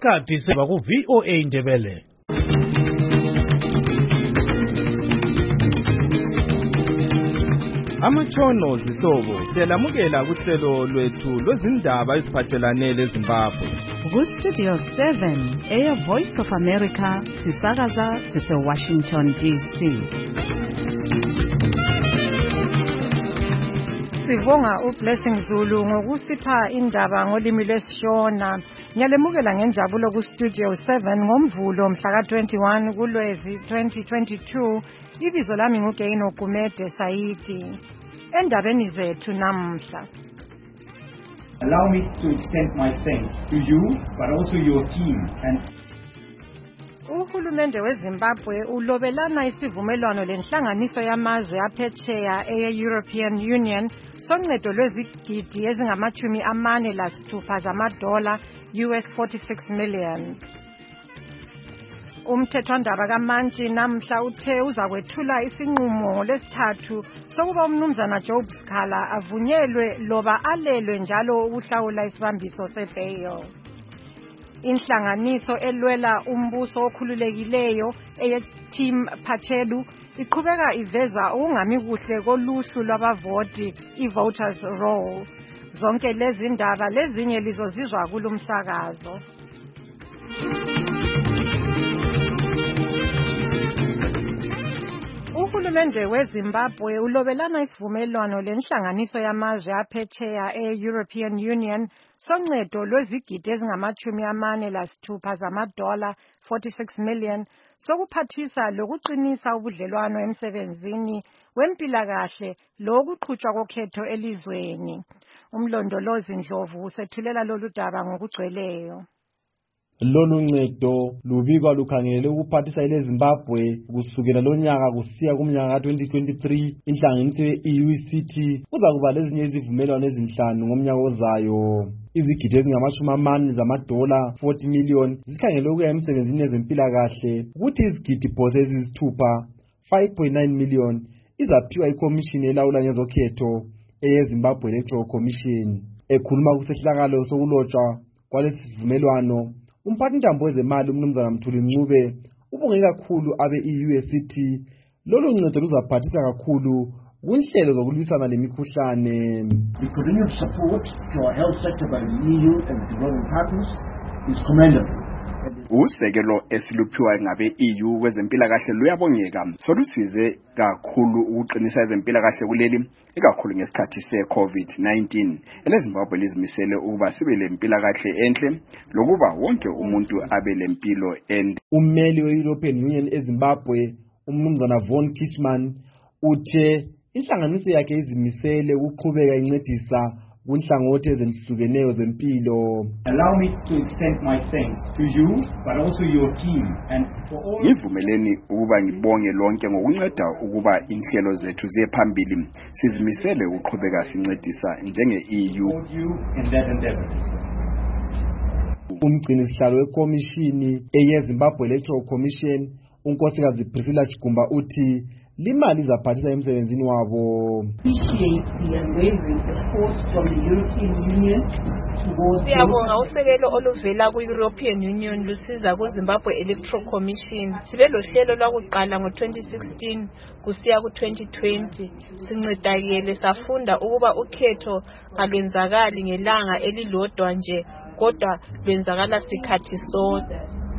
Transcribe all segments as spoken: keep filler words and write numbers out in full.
ngesikhathi seba ku V O A Ndebele. Amatshono zihlobo siyalamukela kuhlelo lwethu lwezindaba eziphathelane leZimbabwe. Ku Studio seven, Air Voice of America, sisakaza sise Washington D C. Sibonga uBlessing Zulu ngokusipha indaba ngolimi lesiShona. Ngiyalemukela ngenjabulo ku Studio seven ngomvulo mhla ka twenty-one kuLwezi twenty twenty-two. Ibizo lami nguGaino Gumede Saidi. Endabeni zethu namhla. Allow me to extend my thanks to you but also your team and Uhulumende weZimbabwe ulobelana isivumelwano lenhlanganiso yamazwe aphetsheya e-European Union soncedo lwezigidi ezingamachumi amane lasithupha zamadola U S forty-six million. Umthethwandaba kaMantshi namhla uthe uzakwethula isinqumo lesithathu sokuba umnumzana Job Sikhala avunyelwe loba alelwe njalo ukuhlawula isibambiso sebail. Inhlanganiso elwela umbuso okhululekileyo eyeTeam Phathelu iqhubeka iveza ukungami kuhle koluhlu lwabavoti i-voters roll. Zonke lezi ndaba lezinye lizozizwa kulumsakazo. Uhulumende weZimbabwe ulobelana isivumelwano lenhlanganiso yamazwe aphetsheya e-European Union soncedo lwezigidi ezingamachumi amane lasithupha zamadola forty-six million sokuphathisa lokuqinisa ubudlelwano emsebenzini wempilakahle lokuqhutshwa kokhetho elizweni. Umlondolozi Ndlovu usethulela lolu daba ngokugcweleyo. Lolu ncedo lubikwa lukhangelele ukuphathisa ileZimbabwe kusukela lonyaka kusiya kumnyaka twenty twenty-three. Inhlanganiso ye-E U C T kuzakuba lezinye izivumelwano ezinhlanu ngomnyaka ozayo. Izigidi ezingamashumi amane zamadola forty million zikhangelele ukuya emsebenzini yezempilakahle, ukuthi izigidi phose eziyisithupha five point nine million izaphiwa ikomishini elawula ngezokhetho eyeZimbabwe Electoral Commission. Ekhuluma kusehlakalo sokulotshwa kwalesi sivumelwano, umphathintambo wezemali umnumzana Mthuli Ncube ubonge kakhulu abe-E U C T lolu ncedo luzaphathisa kakhulu kunhlelo zokulwisana lemikhuhlane. The continued support to our health sector by the E U and the development partners is commendable. Usekelo esiluphiwa ngabe-E U kwezempilakahle luyabongeka, solusize kakhulu ukuqinisa ezempilakahle kuleli ikakhulu ngesikhathi se-COVID nineteen. EleZimbabwe lizimisele ukuba sibe lempilakahle enhle lokuba wonke umuntu abe lempilo ende. Ummeli we-European Union eZimbabwe umnumzana Von Kishman uthe inhlanganiso yakhe izimisele ukuqhubeka incedisa kunhlangothi ezihlukeneyo zempilo. Allow me to extend my thanks to you but also your team and for all. Ngivumeleni ukuba ngibonge lonke ngokunceda ukuba inhlelo zethu ziye phambili. Sizimisele ukuqhubeka sincedisa njenge-E U. Umgcini sihlalo wekomishini eyeZimbabwe Electoral Commission unkosikazi Priscilla Chigumba uthi limali izaphathisa emsebenzini wabo. Siyabonga usekelo oluvela ku-European Union lusiza ku-Zimbabwe Electoral Commission. Sibe lohlelo lwakuqala ngo twenty sixteen kusiya ku twenty twenty. Sincedakele safunda ukuba ukhetho alwenzakali ngelanga elilodwa nje kodwa lwenzakala sikhathi sonke.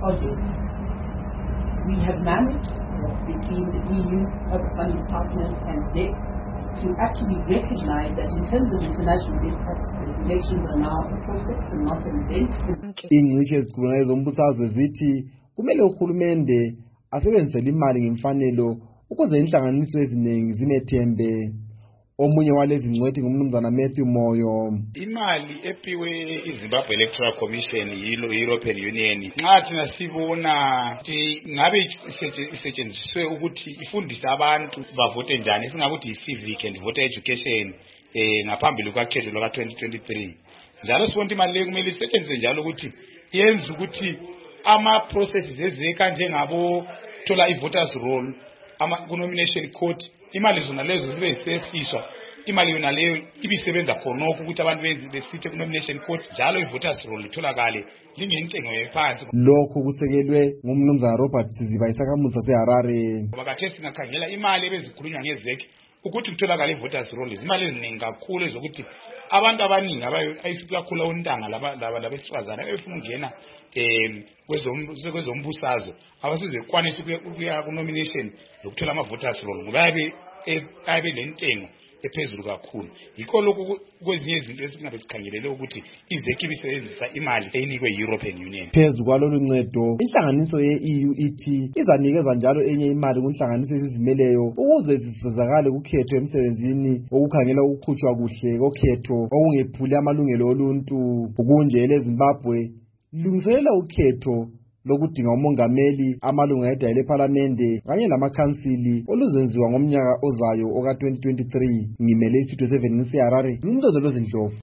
We have managed between the E U, other funding partners and D E C to actually recognize that in terms of international best practices, elections are now a process and not an event. Ingqishe ezikhulumayo zombusazwe zithi kumele uhulumende asebenzise imali ngemfanelo ukuze inhlanganiso eziningi zinethembe. Omunye walezi ngcwethi ngumnumzana Matthew Moyo. Imali epiwe iZimbabwe Electoral Commission yilo European Union nxa thina sibona ukuthi ngabe isetshenziswe ukuthi ifundise abantu bavote njani, singakuthi civic and voter education eh ngaphambili kwakhetho lwa twenty twenty-three. Njalo sibona imali le kumele isetshenziswe njalo ukuthi yenze ukuthi ama processes ezeka njengabo thola i voters roll ama nomination court imali zona lezo zibe sesiswa imali yona leyo ibisebenza khonokho ukuthi abantu benzi besithi ku nomination court njalo i-voters roll litholakale lingentengo ephansi. Lokhu kusekelwe ngumnumzana Robert Siziba isakhamuzi saseHarare. Ngoba kade singakhangela imali ebezikhulunywa ngezeki ukuthi kutholakala i-voters roll izimali eziningi kakhulu ezokuthi abantu abaningi ayisikakhulu ontanga laba laba labesifazana befuna ukungena em kwezombusazwe abasizekwanisa ukuya ku nomination lokuthola ama voters roll ngoba yabe abe lentengo ephezulu kakhulu. Yikho lokhu kwezinye izinto esingabe sikhangelele ukuthi izeki bisebenzisa imali eyinikwe European Union. Phezu kwalolu ncedo inhlanganiso ye-E U ithi izanikeza njalo enye imali kunhlanganiso ezizimeleyo ukuze zisizakale kukhetho emsebenzini okukhangela ukukhutshwa kuhle kokhetho okungephuli amalungelo oluntu. Kunjele eZimbabwe lungiselela ukhetho lokudinga umongameli, amalunga edayile eParliamente kanye lamakhansili oluzenziwa ngomnyaka ozayo oka twenty twenty-three. Ngimele isitho seven ngiseHarare, ngimntozo Zindlovu.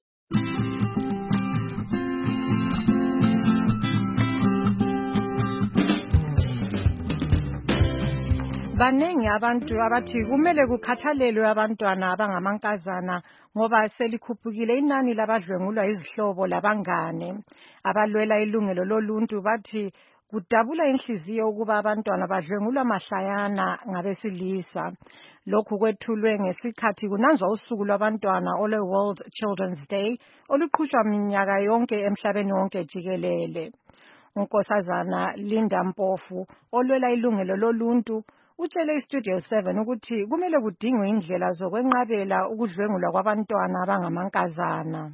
Baningi abantu abathi kumele kukhathalelwe abantwana abangamankazana ngoba selikhuphukile inani labadlwengulwa izihlobo labangane. Abalwela ilungelo loluntu bathi kudabula inhliziyo ukuba abantwana badlwengulwa mahlayana ngabesilisa. Lokhu kwethulwe ngesikhathi kunanzwa usuku lwabantwana ole World Children's Day oluqhutshwa minyaka yonke emhlabeni wonke jikelele. Unkosazana Linda Mpofu olwela ilungelo loluntu utshele iStudio seven ukuthi kumele kudingwe indlela zokwenqabela ukudlwengulwa kwabantwana abangamankazana.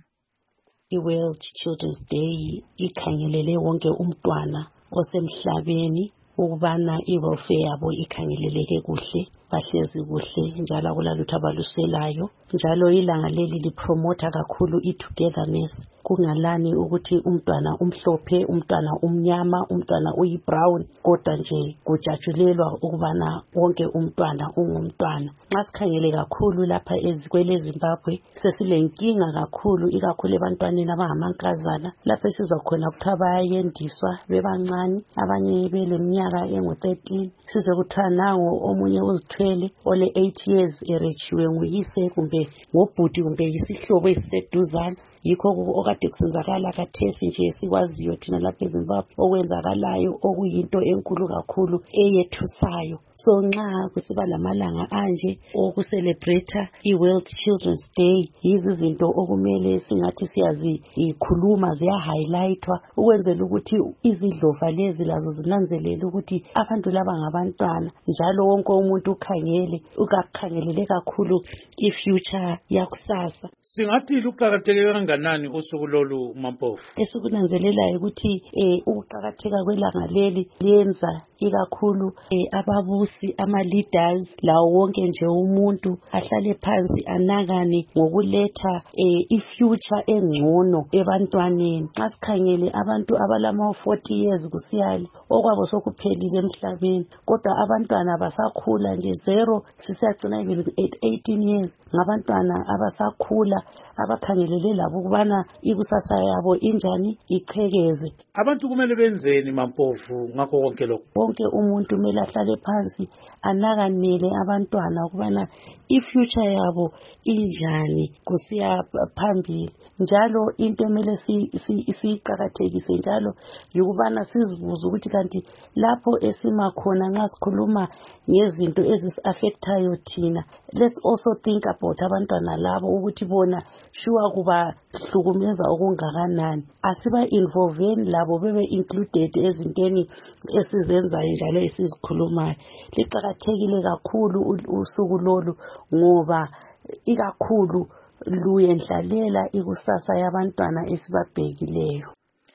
I-World Children's Day ikhangelele wonke umntwana osemhlabeni ukubana i-welfare yabo ikhangeleleke kuhle, bahlezi kuhle njalo akulalutho abaluselayo. Njalo ilanga leli lipromota kakhulu i-togetherness, kungalani ukuthi umntwana umhlophe, umntwana umnyama, umntwana uyi-brown, kodwa nje kujatshulelwa ukubana wonke umntwana ungumntwana. Nxa sikhangele kakhulu lapha ezikwele Zimbabwe sesilenkinga kakhulu ikakhulu ebantwaneni abangamankazana lapho sizwa khona kuthiwa bayayendiswa bebancane, abanye beleminyaka engu thirteen, sizwe kuthiwa nango omunye uzithwele ole eight years erechiwe nguyise kumbe ngobhuti kumbe yisihlobo esiseduzane. Yikho okade kusenzakala kathesi nje sikwaziyo thina lapha eZimbabwe okwenzakalayo okuyinto enkulu kakhulu eyethusayo. So nxa kusiba lamalanga anje okucelebrate i-World Children's Day, yizi izinto okumele singathi siyazi ikhuluma ziya highlightwa ukwenzela ukuthi izidlova lezi lazo zinanzelele ukuthi abantu laba ngabantwana njalo wonke umuntu ukhangele ukakhangelele kakhulu i-future yakusasa. Singathi luqhakatheke kanganani usuku lolu Mampofu? Esikunanzelelayo ukuthi eh ukuqhakatheka kwelanga leli lenza ikakhulu eh ababusi ama-leaders lawo wonke nje umuntu ahlale phansi anakane ngokuletha eh i-future engcono ebantwaneni. Xa sikhangele abantu abalama forty years kusiyali okwabo sokuphelile emhlabeni, kodwa abantwana basakhula nje zero sisiyagcina even at eighteen years ngabantwana abasakhula abakhangelele labo ukubana ikusasa yabo injani iqhekeze. Abantu kumele benzeni Mampofu ngakho konke lokho? Wonke umuntu kumele ahlale phansi anakanele abantwana ukubana i-future yabo injani kusiya phambili. Njalo into emele siyiqakathekise njalo yikubana sizibuze ukuthi kanti lapho esima khona nxa sikhuluma ngezinto ezisi-affectayo thina, let's also think about abantwana labo ukuthi bona sure kuba hlukumeza okungakanani. Asiba involveni labo bebe included ezintweni esizenzayo njalo esizikhulumayo. Liqakathekile kakhulu usuku lolu ngoba ikakhulu luyendlalela ikusasa yabantwana esibabhekileyo.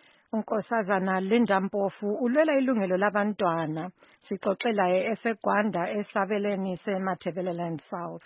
Unkosazana Linda Mpofu ulwela ilungelo labantwana. Sixoxela eseGwanda esabeleni seMatabeleland South.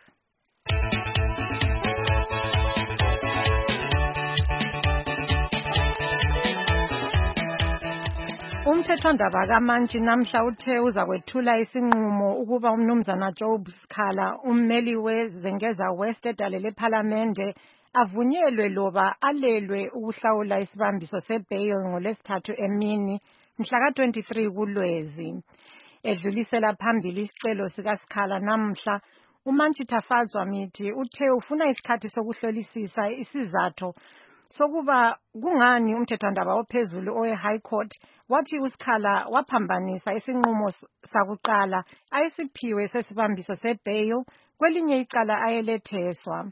Umthethwandaba kaMantshi namhla uthe uza kwethula isinqumo ukuba umnumzana Job Sikhala, ummeli weZengeza West edalele eParliamente, avunyelwe loba alelwe ukuhlawula isibambiso sebail ngolesithathu emini mhla ka twenty-three kuLwezi. Edlulisela phambili isicelo sikaSikhala namhla, uManchita Fadzwa Mithi uthe ufuna isikhathi sokuhlolisisa isizathu sokuba kungani umthethwandaba ophezulu owe High Court wathi uSikhala waphambanisa isinqumo sakuqala ayesiphiwe sesibambiso sebail kwelinye icala ayeletheswa.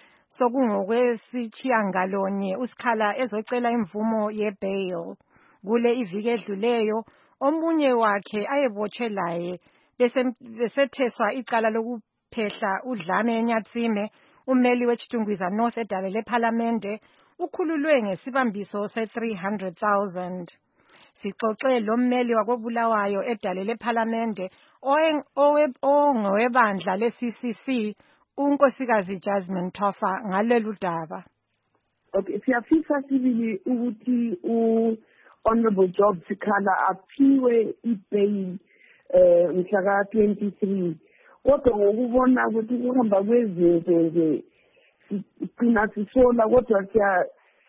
Sokungokwesitshiyangalonye uSikhala ezocela imvumo yebail kule iviki edluleyo omunye wakhe ayebotshwe laye besetheswa icala lokuphehla udlame eNyatsime. Ummeli weChitungwiza North edale lePhalamende ukhululwe ngesibambiso se three hundred thousand. Sixoxe lo mmeli wakobulawayo edale lePhalamende ongowebandla le-C C C unkosikazi Jasmine Tofa ngalelu daba. Okay, siyafisa sibili ukuthi u Honorable Job Sikhala aphiwe ibail eh mhla twenty-three. Kodwa ngokubona ukuthi kuhamba kwezinto nje sicina sisola kodwa siya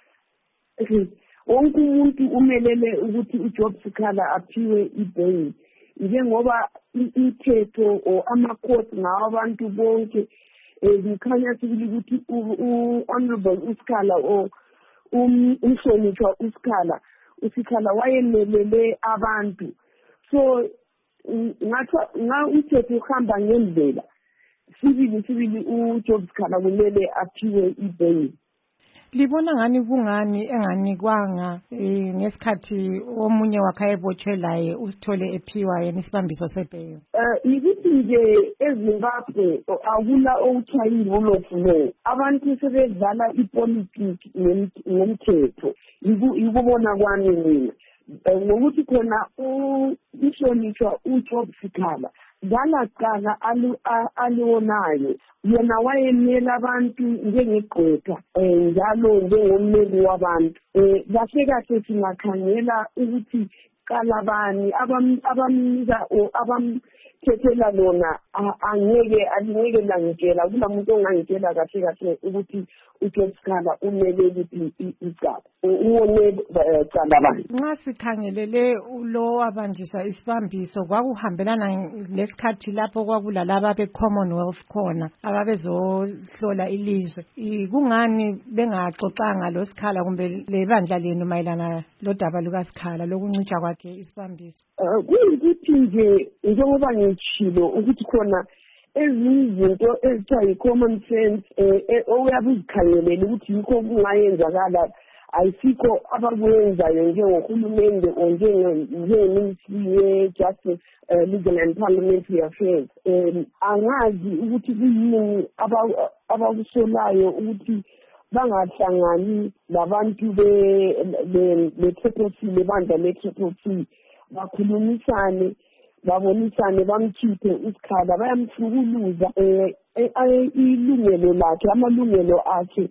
wonke umuntu umelele ukuthi uJob Sikhala aphiwe ibail njengoba imithetho o amacourt ngabantu bonke ezikhanya sibili ukuthi uHonorable uSikhala o umhlonishwa uSikhala uSikhala wayemelele abantu so ngathi nga umthetho uhamba ngendlela sibili sibili uJob Sikhala kumele aphiwe ibail. Libona ngani kungani enganikwanga ngesikhathi omunye wakhe ayebotshwe laye usithole ephiwa yena isibambiso sebail? Eh ukuthi nje eZimbabwe akula outhayile ulofulo abantu sebedlala ipolitiki ngomthetho yikubona kwami mina ngokuthi khona uhlonishwa uJob Sikhala ngalaqala alionayo yena wayemela abantu njengegqwetha njalo njengommeli wabantu kahle kahle singakhangela ukuthi kalabani abamnika abamthethela lona angeke alingeke langitshela kulamuntu ongangitshela kahle kahle ukuthi uJob Sikhala umele ukuthi icala uwone cala bani. Nxa sikhangelele lo wabanjiswa isibambiso kwakuhambelana lesikhathi lapho kwakulalaba be-Commonwealth khona ababezohlola ilizwe. Kungani bengaxoxanga lo Sikhala kumbe lebandla lenu mayelana lodaba lukaSikhala lokuncitshwa kwakhe isibambiso? Kuyikuthi nje njengoba ngitshilo ukuthi khona ezinye izinto ezithiwa yi-common sense oyabe uzikhangelele ukuthi yikho kungayenzakala ayisikho abakwenzayo njengohulumende o njengeministry ye-Justice, Legal and Parliamentary Affairs. Angazi ukuthi kuyini abakusolayo ukuthi bangahlangani labantu be-Triple C lebandla le-Triple C bakhulumisane babonisane bamkhiphe uSikhala bayamhlukuluza ilungelo lakhe amalungelo akhe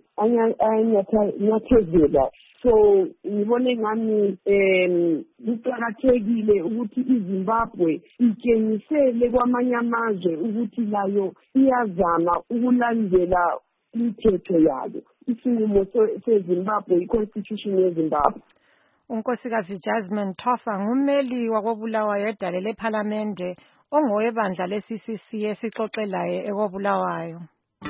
anyathezela. So ngibone ngami em kuqakathekile ukuthi iZimbabwe itshengisele kwamanye amazwe ukuthi layo iyazama ukulandela imithetho yayo isinqumo seZimbabwe i-Constitution yeZimbabwe. Unkosikazi Jasmine Tofa ngummeli wakobulawayo edale lePhalamende ongowebandla le-C C C esixoxelayo ekobulawayo.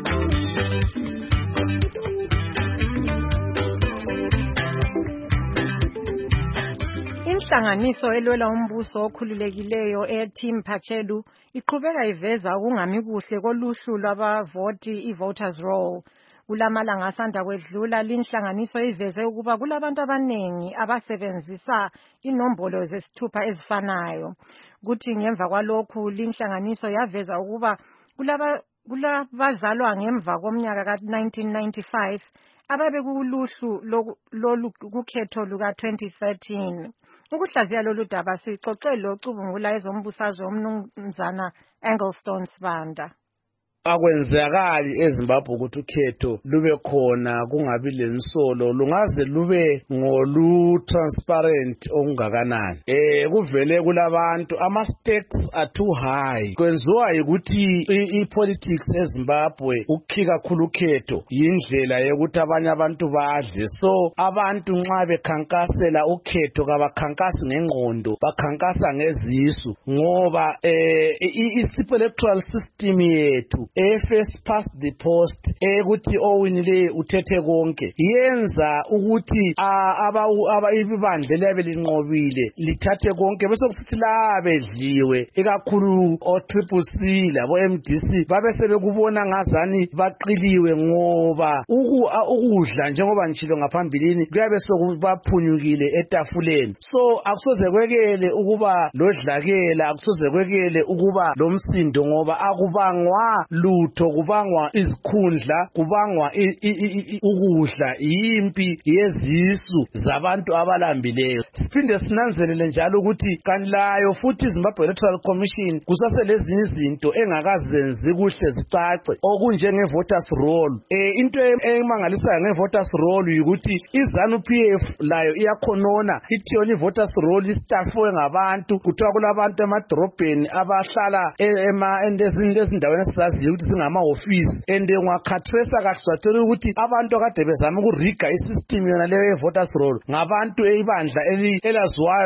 Inhlanganiso elwela umbuso okhululekileyo eTeam Pachelu iqhubeka iveza ukungami kuhle koluhlu lwabavoti i-voters roll. Kulamalanga asanda kwedlula linhlanganiso iveze ukuba kulabantu abanengi abasebenzisa inombolo zesithupha ezifanayo. Kuthi ngemva kwalokhu linhlanganiso yaveza ukuba kulaba kulabazalwa ngemva komnyaka ka nineteen ninety-five ababe kuluhlu lolu kukhetho luka twenty thirteen. Ukuhlaziya lolu daba sixoxe lo cubungula ezombusazwe umnumzana Anglestone Sibanda. Akwenzakali eZimbabwe ukuthi ukhetho lube khona kungabi lensolo lungaze lube ngolu transparent ongakanani. Eh kuvele kulabantu ama stakes are too high. Kwenziwa ukuthi ipolitics eZimbabwe ukukhika kakhulu ukhetho yindlela yokuthi abanye abantu badle. So abantu nxa bekhankasela ukhetho kabakhankasi ngengqondo bakhankasa ngezisu ngoba eh i electoral system yethu e first past the post ekuthi owinile uthethe konke yenza ukuthi aba aba ibandla lebe linqobile lithathe konke bese kusithi labe dliwe ikakhulu o triple C labo M D C babe sebekubona ngazani baqiliwe ngoba ukudla njengoba ngishilo ngaphambilini kuyabe sokubaphunyukile etafuleni so akusoze kwekele ukuba lodlakela akusoze kwekele ukuba lomsindo ngoba akubangwa lutho kubangwa izikhundla kubangwa ukudla impi yezisu zabantu abalambileyo siphinde sinanzelele njalo ukuthi kanilayo futhi iZimbabwe Electoral Commission kusaselezinye izinto engakazenzi kuhle zicace okunjenge voters roll eh into emangalisayo nge voters roll ukuthi iZANU P F layo iyakhonona ithiyoni voters roll istaffwe ngabantu kuthiwa kulabantu emadrobheni abahlala ema endezini lezindaweni esizaziyo ukuthi singama office ende ngwakhatresa kahle ukuthi abantu akade bezama ukuriga isystem yona leyo voters roll ngabantu ebandla elaziwayo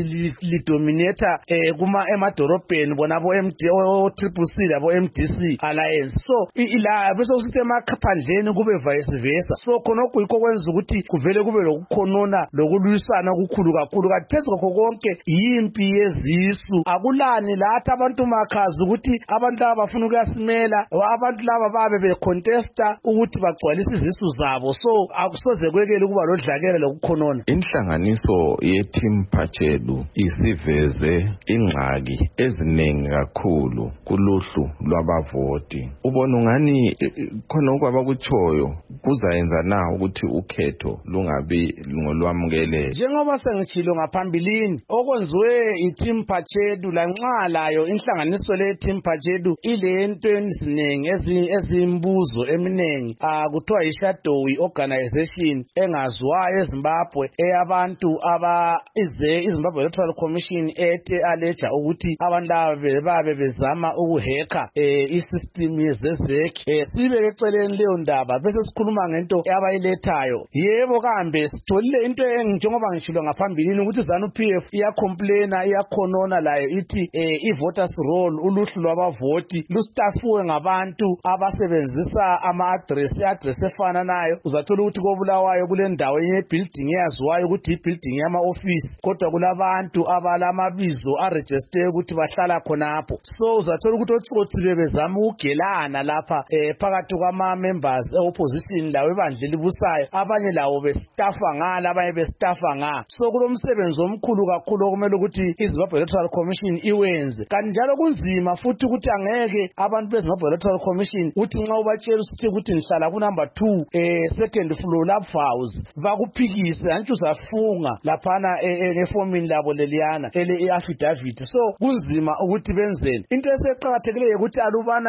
lidominator kuma emadorobheni bona bo M D o triple C labo M D C alliance so ila bese usithi emakaphandleni kube vice versa so khonokho yikho kwenza ukuthi kuvele kube lokukhonona lokulwisana okukhulu kakhulu kanti phezulu kokho konke yimpi yezisu akulani lathi abantu makhazi ukuthi abantu laba bafuna ukuyasimela abantu laba babe becontesta ukuthi bagcwalise izisu zabo so akusoze kwekele kuba lodlakela lokukhonona inhlanganiso yeTeam Pachelu isiveze ingxaki eziningi kakhulu kuluhlu lwabavoti ubona ngani khona okwabakuchoyo kuzayenza na ukuthi ukhetho lungabi ngolwamukele njengoba sengithilo ngaphambilini okwenziwe iTeam Pachelu lanxa layo inhlanganiso leTeam Pachelu ilento eziningi ezimbuzo eminengi akuthiwa ishadow organization engaziwayo eZimbabwe eyabantu aba ize iZimbabwe Electoral Commission ethe aleja ukuthi abantu laba babe bezama ukuhacka isystem yezezek sibe eceleni leyo ndaba bese sikhuluma ngento abayilethayo yebo kambe sitholile into njengoba ngishilo ngaphambilini ukuthi ZANU P F iyacomplaina iyakhonona layo ithi i-voters roll uluhlu lwabavoti lustaffuwe ngabantu abasebenzisa ama-address i-address efana nayo uzathola ukuthi kobulawayo kule ndawo yenye building eyaziwayo ukuthi i-building yama-office kodwa kulabantu abalamabizo aregistered ukuthi bahlala khonapho so uzathola ukuthi otsotsi bebezama ukugelana lapha phakathi kwama-members e-opposition lawo ebandla elibusayo abanye lawo bestaffa ngala abanye bestaffa nga so kulomsebenzi omkhulu kakhulu okumele ukuthi iZimbabwe Electoral Commission iwenze kanti njalo kunzima futhi ukuthi angeke abantu beZimbabwe Electoral Commission uthi nxa ubatshela usithi ukuthi nihlala ku number two eh second floor lab house bakuphikise antsho uzafunga laphana efomini labo leliyana ele affidavit so kunzima ukuthi benzeni into eseqhakathekileyo ukuthi alubana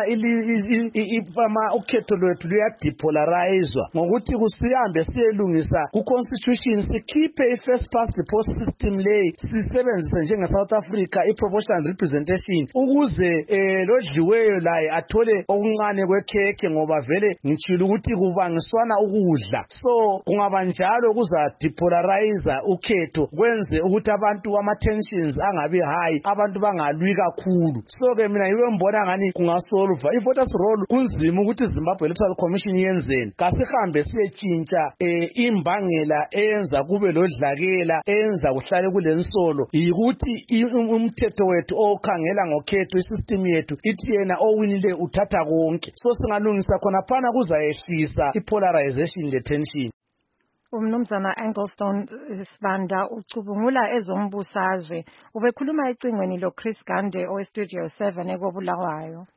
ifama ukhetho lwethu luyadepolarizewa ngokuthi kusihambe siyelungisa ku constitution sikhiphe i-first past the post system leyi sisebenzise njenge South Africa i-proportional representation ukuze lodliweyo laye athole okuncane kwekhekhe ngoba vele ngitshilo ukuthi kubangiswana ukudla so kungaba njalo kuza depolarize ukhetho kwenze ukuthi abantu ama tensions angabi high abantu bangalwi kakhulu so ke mina yiwe mbona ngani kungasolva i-voters roll kunzima ukuthi Zimbabwe Electoral Commission yenzeni kasihambe siyetshintsha imbangela eyenza kube lodlakela eyenza kuhlale kulensolo yikuthi umthetho wethu okhangela ngokhetho isystem yethu ithi yena owinile uthatha konke so singalungisa khona phana kuzayehlisa ipolarization le tension umnumzana Anglestone Sibanda ucubungula ezombusazwe ubekhuluma ecingweni lo Chris Gande owe Studio seven ekobulawayo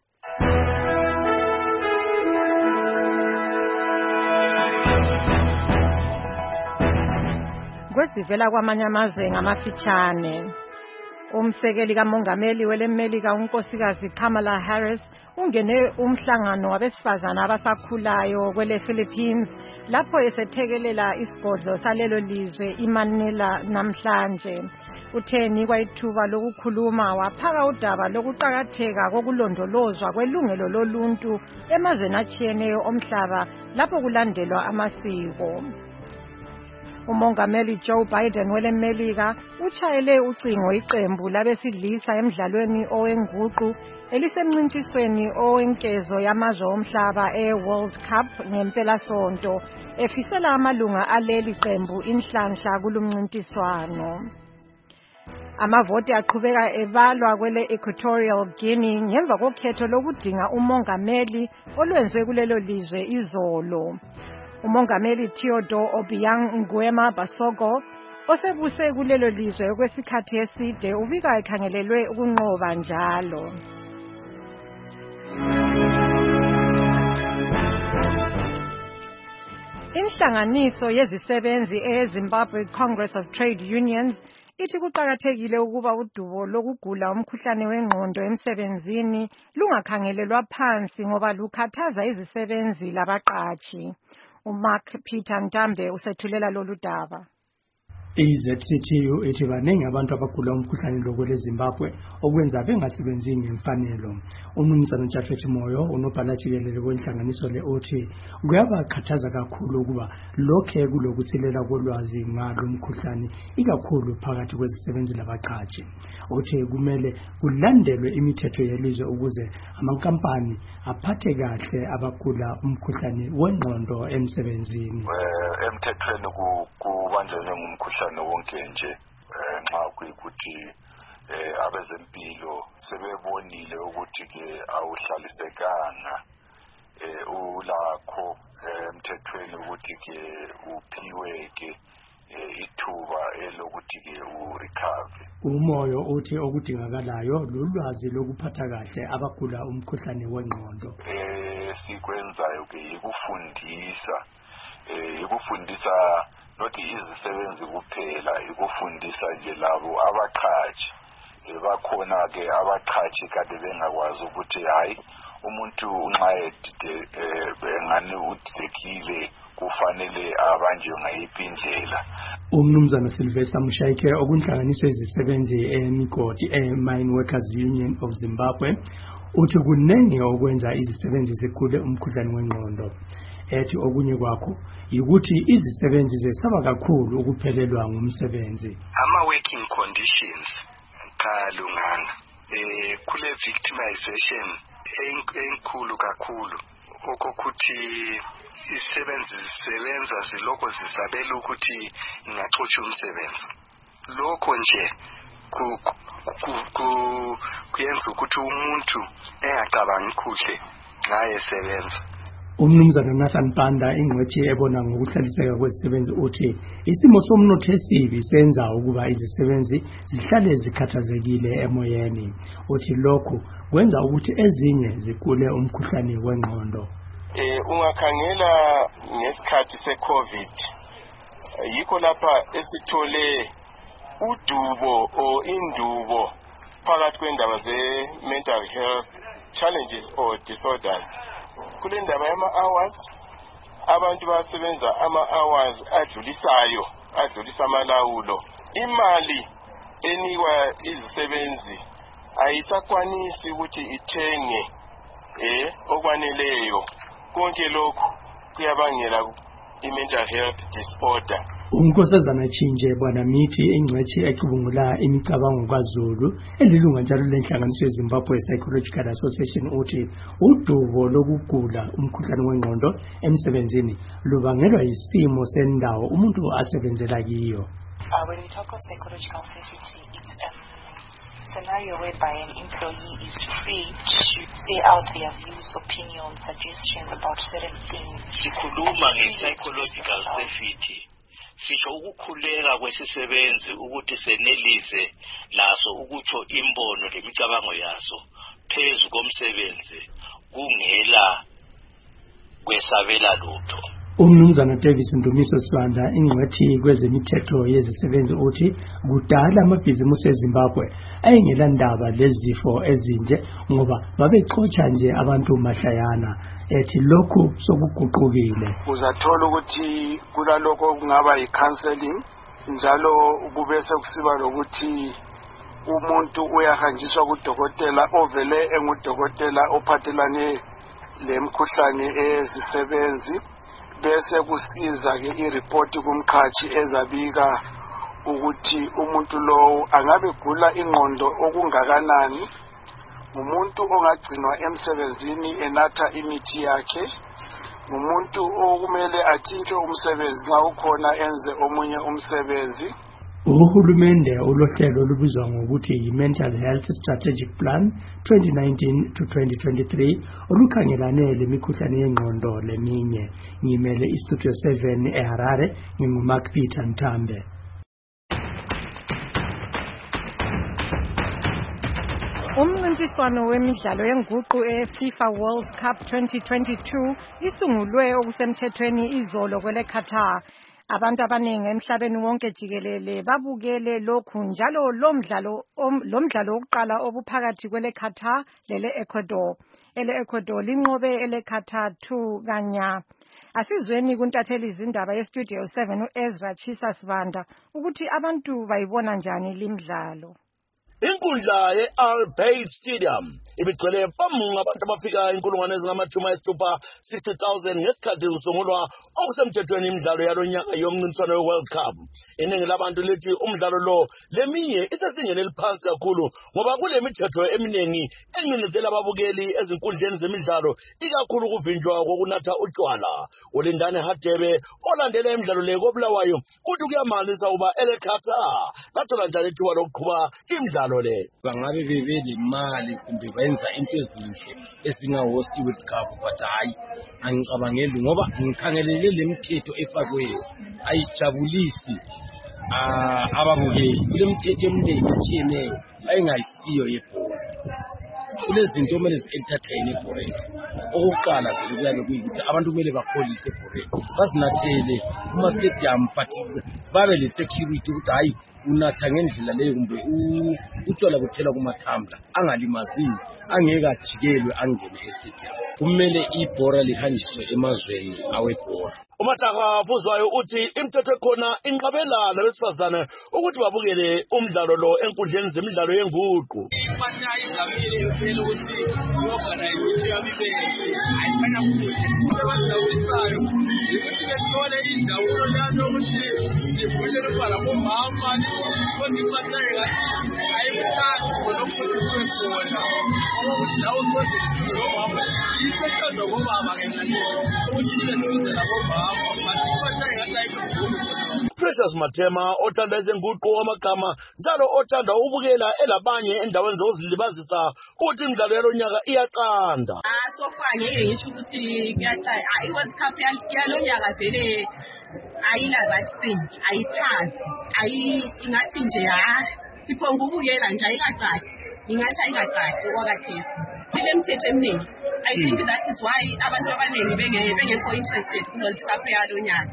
kwezivela kwamanye amazwe ngamafitshane umsekeli kamongameli welemelika unkosikazi Kamala Harris ungene umhlangano wabesifazana abasakhulayo kwele Philippines lapho esethekelela isigodlo salelo lizwe iManila namhlanje utheni kwayithuba lokukhuluma waphaka udaba lokuqhakatheka kokulondolozwa kwelungelo loluntu emazweni atshiyeneyo omhlaba lapho kulandelwa amasiko umongameli Joe Biden welemelika utshayele ucingo iqembu labesilisa emidlalweni owenguqu elisemncintisweni owenkezo yamazwe omhlaba e-World Cup ngempelasonto efisela amalunga aleli qembu inhlanhla kulumncintiswano. Amavoti aqhubeka ebalwa kwele Equatorial Guinea ngemva kokhetho lokudinga umongameli olwenziwe kulelo lizwe izolo. Umongameli Theodore Obiang Nguema Basogo osebuse kulelo lizwe kwesikhathi eside ubika ekhangelelwe ukunqoba njalo. Inhlanganiso yezisebenzi eZimbabwe Congress of Trade Unions ithi kuqakathekile ukuba udubo lokugula umkhuhlane wengqondo emsebenzini lungakhangelelwa phansi ngoba lukhathaza izisebenzi labaqatshi. uMark Peter Ntambe usethulela lolu daba. I-Z C T U ithi baningi abantu abagula umkhuhlane lo kwele Zimbabwe okwenza bengasebenzi ngemfanelo. Umnumzana Jafet Moyo unobhala jikelele kwenhlanganiso le uthi kuyabakhathaza kakhulu ukuba lokhe kulokusilela kolwazi ngalo mkhuhlane ikakhulu phakathi kwezisebenzi labaqhaji. Uthi kumele kulandelwe imithetho yelizwe ukuze amankampani aphathe kahle abagula umkhuhlane wengqondo emsebenzini. Emthethweni kubanjwe ngumkhuhlane wonke nje nxa kuyikuthi abezempilo sebebonile ukuthi ke awuhlalisekanga ulakho emthethweni ukuthi ke uphiwe ke ithuba elokuthi ke urecover. Umoyo uthi okudingakalayo lulwazi lokuphatha kahle abagula umkhuhlane wengqondo. Eh sikwenzayo ke ikufundisa eh ikufundisa nothi izisebenzi kuphela ikufundisa nje labo abaqhaji bakhona ke abaqhaji kade bengakwazi ukuthi hayi umuntu nxa edide bengani udekile kufanele abanjwe ngayiphi indlela. Umnumzana Sylvester Mushayike okunhlanganiso izisebenzi emigodi e-Mine Workers Union of Zimbabwe uthi kunenge okwenza izisebenzi zigule umkhuhlane wengqondo. Ethi okunye kwakho ukuthi izisebenzi zesaba kakhulu ukuphelelwa ngumsebenzi. Ama working conditions kalungana eh kule victimization enkulu kakhulu okokuthi izisebenzi zisebenza ziloko zisabela ukuthi ingaxotsha umsebenzi. Lokho nje ku kuyenza ukuthi umuntu engacabangi kuhle ngaye esebenza. Umnumzana Nathan Panda ingcwethi ebona ngokuhlaliseka kwezisebenzi uthi isimo somnotho esibi senza ukuba izisebenzi zihlale zikhathazekile emoyeni. Uthi lokho kwenza ukuthi ezinye zigule umkhuhlane wengqondo. Eh ungakhangela ngesikhathi seCovid yikho lapha esithole udubo o indubo phakathi kwendaba ze mental health challenges or disorders. Kule ndaba yama hours abantu basebenza ama hours adlulisayo adlulisa amalawulo. Imali enikwa izisebenzi ayisakwanisi ukuthi ithenge eh okwaneleyo. Konke lokho kuyabangela i-mental health disorder. Unkosazana Chinje bwana mithi ingcwethi ecubungula imicabango kwaZulu elilunga njalo lenhlanganiso yeZimbabwe Psychological Association uthi udubo lokugula umkhuhlane wengqondo emsebenzini lubangelwa isimo sendawo umuntu asebenzela kiyo. Uh, when we talk of psychological safety, it's a scenario whereby an employee is free to say out their views, opinions, suggestions about certain things. Sikhuluma nge-psychological safety. Sisho ukukhuleka kwesisebenzi ukuthi senelise laso ukutsho imbono lemicabango yaso phezu komsebenzi kungela kwesabela lutho. Umnumzana Davis Ndumiso Sibanda ingcwethi kwezemithetho yezisebenzi uthi kudala amabhizimusi eZimbabwe ayengela ndaba lezifo ezinje ngoba babexotsha nje abantu mahlayana. Ethi lokhu sokuguqukile. Uzathola ukuthi kulaloko kungaba yi-counseling njalo kube sekusiba lokuthi umuntu uyahanjiswa kudokotela ovele engudokotela ophathelane lemkhuhlane ezisebenzi. bese kusiza ke ireport kumkhathi ezabika ukuthi umuntu lo angabe gula ingqondo okungakanani, umuntu ongagcinwa emsebenzini enatha imithi yakhe, umuntu okumele athintshe umsebenzi nxa ukhona enze omunye umsebenzi. Uhulumende ulohlelo olubizwa ngokuthi yi-Mental Health Strategic Plan twenty nineteen to twenty twenty-three olukhangelane lemikhuhlane yengqondo leminye. Ngimele iStudio seven eHarare, nginguMark Peter Ntambe. Umncintiswano wemidlalo yenguqu eFIFA World Cup twenty twenty-two isungulwe okusemthethweni izolo kwele Qatar. Abantu abaningi emhlabeni wonke jikelele babukele lokhu njalo lomdlalo lomdlalo wokuqala obuphakathi kwele Qatar lele Ecuador. Ele Ecuador linqobe ele Qatar two kanya. Asizweni kuntatheli izindaba yeStudio seven uEzra Chisa Sibanda ukuthi abantu bayibona njani limdlalo. Inkundla ye-Al-Bayt Stadium ibigcwele pamunga abantu abafika inkulungwane ezingamashumi ayisithupha sixty thousand ngesikhathi kusungulwa okusemthethweni imidlalo yalonyaka yomncintiswano we-World Cup. Iningi labantu lithi umdlalo lo leminye isesingeni eliphansi kakhulu ngoba kule mithetho eminingi encinezela ababukeli ezinkundleni zemidlalo, ikakhulu kuvinjwa kokunatha utshwala. Ulindane Hadebe olandela imidlalo le koBulawayo kuthi kuyamanisa uba ele Qatar lathola njani ithuba lokuqhuba imidlalo le. Bangabe bebele imali kumbe benza into ezinhle esingahost World Cup, but hayi angicabangeli ngoba ngikhangelele lemithetho efakweyo ayijabulisi ababukeli. Kule mithetho eminingi etshiyeneyo ayingayisiyo yebhola. Kulezinto kumele zi-entertain ebholeni. Okokuqala kuyabe kuyikuthi abantu kumele bakholise ebholeni, bazinathele kuma-stadium but babe le-security ukuthi hayi unatha ngendlela leyo kumbe utshwala kuthela kumathambla angalimazi, angeke ajikelwe angene estadium. Kumele ibhora lihanjiswe emazweni awebhora. Umataka Fuzwayo uthi imithetho ekhona inqabela labesifazane ukuthi babukele umdlalo lo enkundleni zemidlalo yenguqu. Precious Matema othanda izenguqu amagama njalo othanda ukubukela elabanye endaweni zokuzilibazisa uthi imidlalo yalonyaka iyaqanda. Ah so far ngeke ngisho ukuthi kuyaqala. I World Cup yalonyaka vele ayila vaccine, ayithazi, ayi ingathi nje ha siphonga ukubukela nje ayikaqali. Ingathi ayikaqali okwakhe. Sile mthetho eminingi. I think that is why abantu abaningi bengeke bengekho interested ku World Cup yalonyaka.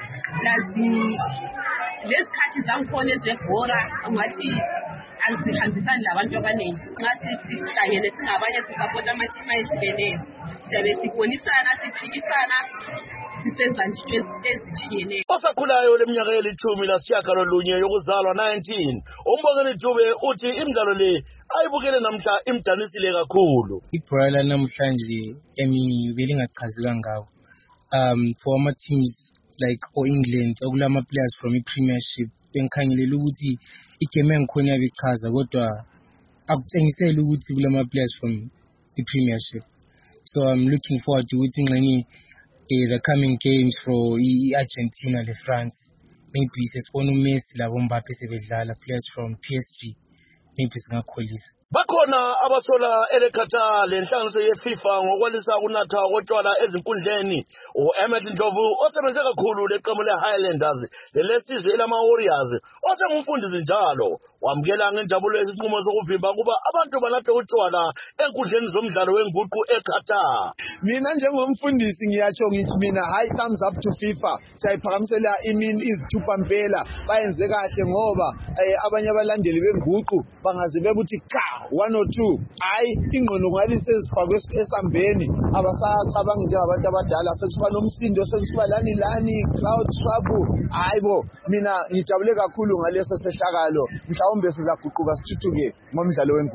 Lazi lesikhathi zangikhona ezebhora ngathi azihambisani labantu abaningi. Ngathi sihlangene singabanye sisapota ama-team ayisibeneyo, siyabe sibonisana siphikisana sisenza nje ezitshiyeneyo. Osakhulayo leminyaka elithumi lasishiyagalolunye yokuzalwa nineteen, uMbongeni Dube uthi imidlalo le ayibukele namhla imdanisile kakhulu. Ibhola lanamhlanje emi belingachazi kangako um for ama teams like o England okulama players from i-Premiership bengikhangelela ukuthi igame engikhona yabichaza kodwa akutshengisela ukuthi kulama players from i-Premiership. So I'm looking forward to ukuthi ngxenye the coming games for i-Argentina le France, maybe sesibona uMessi labo Mbappe sebedlala players from P S G, maybe singakholisa. Bakhona abasola ele Qatar lenhlanganiso yeFIFA ngokwalisa ukunatha kotshwala ezinkundleni. uEmmet Ndlovu osebenze kakhulu leqembu leHighlanders lelesizwe elama Warriors osengumfundisi njalo wamukela ngenjabulo isinqumo sokuvimba kuba abantu banathe utshwala enkundleni zomdlalo wenguqu eQatar. Mina njengomfundisi ngiyatsho ngithi mina high thumbs up to FIFA. Siyayiphakamisela imini izithupha mpela bayenze kahle ngoba abanye abalandeli benguqu bangaze bebuthi ka one or two hayi ingqondo ngalise ezifakwe esambeni abasacabangi njengabantu abadala sekuba nomsindo sekuba lani lani crowd trouble. Hayibo mina ngijabule kakhulu ngaleso sehlakalo, mhlawumbe sizaguquka sithuthuke ngomdlalo wenguqu.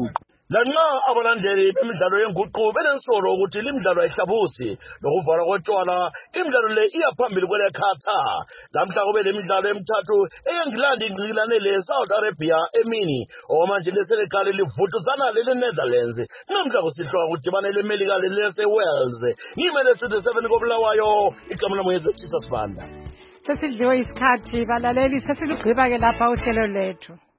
lanxa abalandeli bemidlalo yenguqu benensolo ukuthi limidlalo ayihlabusi nokuvala kotshwala imidlalo le iyaphambili kwelekhatha lamhla kube lemidlalo emithathu eyeNgilandi ingqilane le-South Arabia emini okwamanje leSenegal livuthuzana lele-Netherlands namhla kusihlwa kudibane leMelika lelase-Wales ngimele Studio seven kobulawayo igama lami ngezetshisa sibanda sesidliwe isikhathi balaleli sesilugqiba ke lapha uhlelo lethu.